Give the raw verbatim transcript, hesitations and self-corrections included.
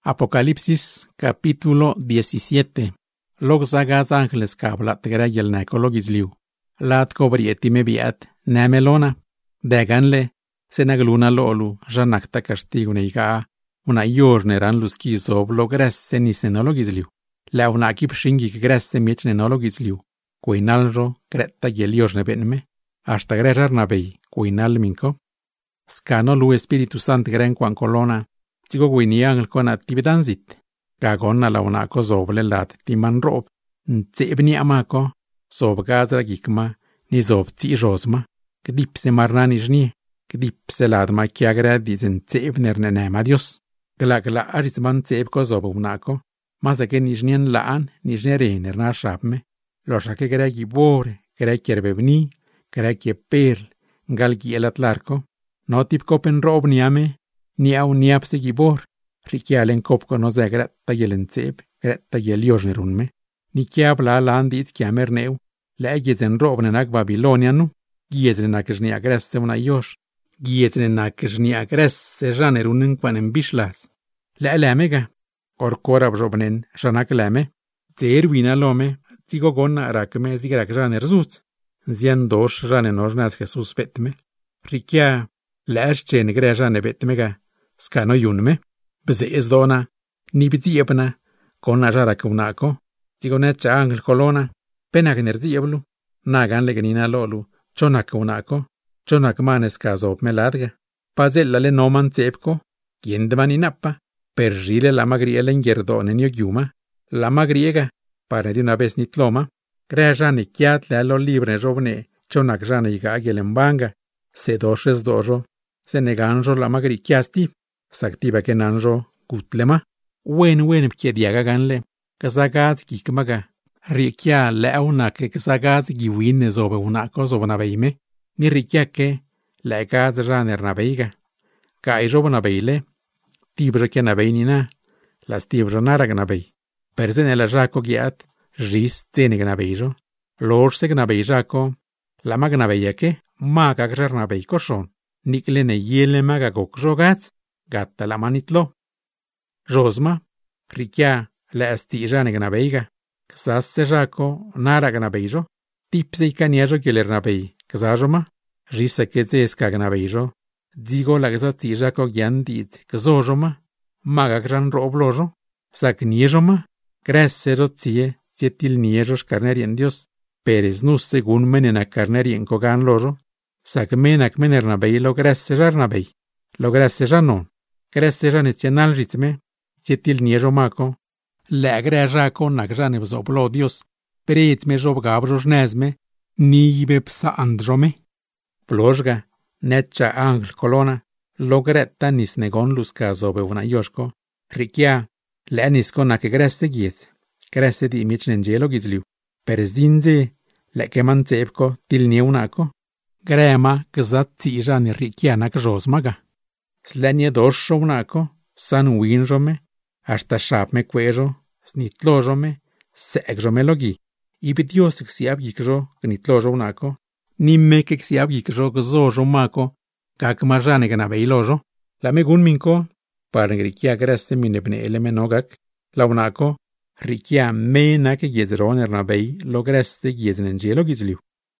Apocalipsis capítulo diecisiete. Log zagaz ángeles kablat grayel nakologizliu. Lat kobrietime biat namelona. Daganle senagluna lolu janakta castigo neiga. Una yorneran luski zob lograsse ni senologizliu. La una kip shingi grasse miech nenologizliu. Kuinalro gretta yeliosne benme. Hasta grejar nabei kuinal minko. Scano lu Espíritu Sant gren quan colona. Tigo gwiniang con actividan zit. Gagona la una ko zoble lat timan rob. Ntsebni amako. Zob gazra gikma. Ni zob ti josma. Kdipse marnani jni. Kdipse ladma kiagra dizin tsebner nenema Dios. Gla gla arizman tseb ko zob unako. Masa ke nijnien laan nijnere nerna shabme. Losha ke gra gibore. Gra kierbebni. Gra perl. Gal gielat larko. No tip kopen rob niame. Ni au niapse gibor, rikialen kopko no ze gretta yelen tseb, gretta yeliosnerunme, ni kiab la landit kiamer neu, la egezen robnenak Babilonianu, gieznenak jni agresse una yosh, gieznenak jni agresse janerunen kwanen bishlas. La lamega, korkora brobnen, janak lame, zerwina lome, zigo gonna rakme zigrak janer zuz, zien dosh janenos nas Jesus betme, rikia, la eschen gre jane betmega, Scano yunme, beze es dona, ni bitiebna, con najara kunako, tigonecha angel colona, penak nerdieblu, nagan leganina lolu, chonak kunako, chonak manes caso meladga, pazella le noman tsepko, quien de maninappa, pergile la magriela en yerdone ni yuma, la magriega, para de una vez nitloma, crea jane kiatle lo libre robne, chonak jane iga gelembanga, se doshes dojo, se neganjo la magri kiasti, Saktiba ke nanjo kutlema. Wen wen pke diaga ganle. Kasagaz kikmaga. Rikia leuna ke kasagaz giwin zobe unako zobna beime. Ni rikia ke legaz janer nabeiga. Ka ijobna beile. Tibra ke nabeinina. Las tibra narag nabei. Persene la jako giat. Jis tsenig nabeijo. Lorseg nabeijako. La magnabeia ke. Maga gjar nabei koshon. Niklene yele maga gokjogaz. Gatta la manitlo. Josma, rikia la astijane gnabeiga, ksasse jako nara gnabeijo, tipse ikaniejo kieler nabei, ksajoma, jisa kezeska gnabeijo, digo la ksatijako gyandit, ksojoma, maga gran roblojo, sakniejoma, kresejo tsie, tietilniejos carnerien Dios, peres nus según menena carnerien kogan lojo, sakmenak mener nabei lo kresejar nabei, lo kresejar non. Kreseja necional ritme, tietil niejo mako, la greja con nagrane vzoblo Dios, preitme job gabroj nezme, ni ibe psa androme. Pložga, necha angl kolona, logretta nis negon luska zobe una yoshko, rikia, la nisko na ke gresse giez, gresse di imičnen gelo gizliu, per zinze, la ke man cepko til nie unako, grema kzat cijane rikia nak josmaga. Slenie dosho unako, san winjome, hasta shapme cuejo, snitlojome, segjome logi. Ibi Dios xiab gikjo, gnitlojo unako, nimme ke xiab gikjo gzojo mako, kak marjane ganabeilojo, la megun minko, par ngrikia gresse minebne elemenogak, la unako, rikia mena ke gezron ernabei, lo gresse geznengelo gizliu.